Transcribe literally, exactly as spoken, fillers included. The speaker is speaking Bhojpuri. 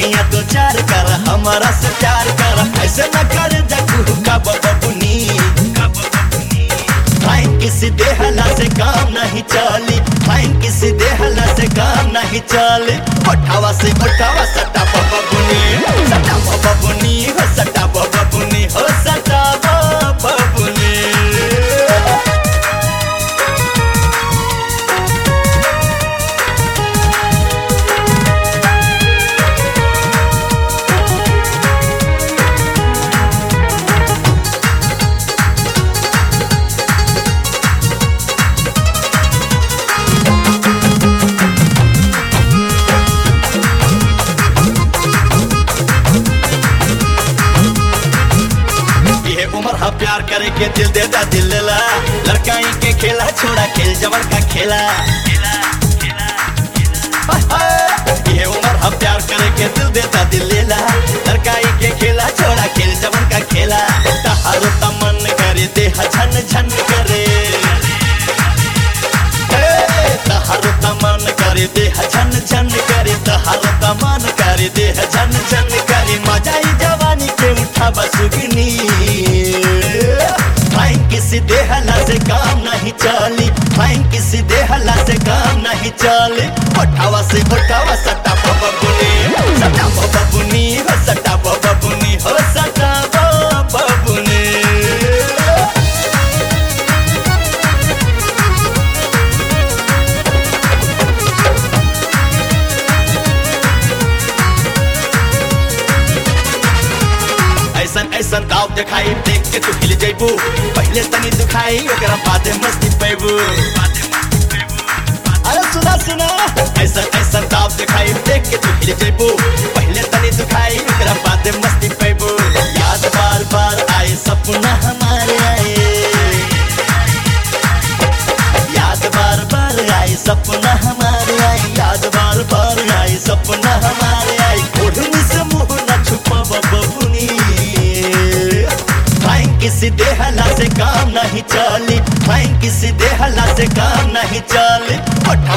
अखियां तो चार कर हमारा से प्यार कर ऐसे न कर जगू का बबुनी फाइन किसी देहला से काम नहीं चली फाइन किसी देहला से काम नहीं चली उठावा से उठावा सटा बबुनी सटा बबुनी हो सटा बबुनी हो सटा बबुनी उमर हा प्यार करे के दिल देता दिल ला लड़काई के खेला छोड़ा खेल जबर का खेला ये उमर हा प्यार करे के दिल देता दिल ला लड़काई के खेला छोड़ा खेल जबर का खेला तहारो तमन करे देह झन झन करे तहारो तमन करे देह झन झन करे तहारो तमन करे देह झन झन करे मजाई जवानी के उठा बसुगनी फाइन किसी देहला से काम नहीं चली फाइन किसी देहला से काम नहीं चली उठावा से उठावा सटा बबुनी सटा बबुनी हो सटा बबुनी हो सटा बबुनी ऐसन ऐसन दाव दिखाई देख के तू हिल जइबू पहले तनी दुखाई ओकरा बाद मस्ती पैबू अरे सुना सुना ऐसन ऐसन दाव दिखाई देख के तू हिल जइबू पहले तनी दुखाई ओकरा बाद मस्ती पैबू याद बार बार आए सपना हमारे आए याद बार बार आए सपना हमारे आए याद बार बार आए सपना हमारे आए ओढ़नी से मुंह न छुपा बबुनी किसी देहला से काम नहीं चली फाइन किसी देहला से काम नहीं चली उठा